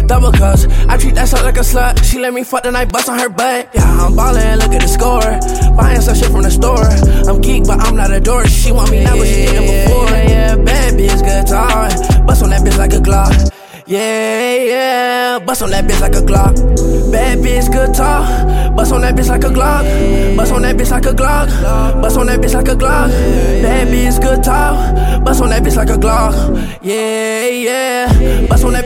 double cups. I treat that slut like a slut. She let me fuck the night, bust on her butt. Yeah, I'm ballin', look at the score. Buying some shit from the store. I'm geek, but I'm not a dork. She want me now, but she didn't before. Yeah, bad bitch, good talk. Bust on that bitch like a Glock. Yeah, bust on that bitch like a Glock. Bad bitch, good talk. Bust on that bitch like a Glock. Bust on that bitch like a Glock. Bust on that bitch like a Glock. Bad bitch, good talk. Bust on that bitch like a Glock. Yeah, bust on that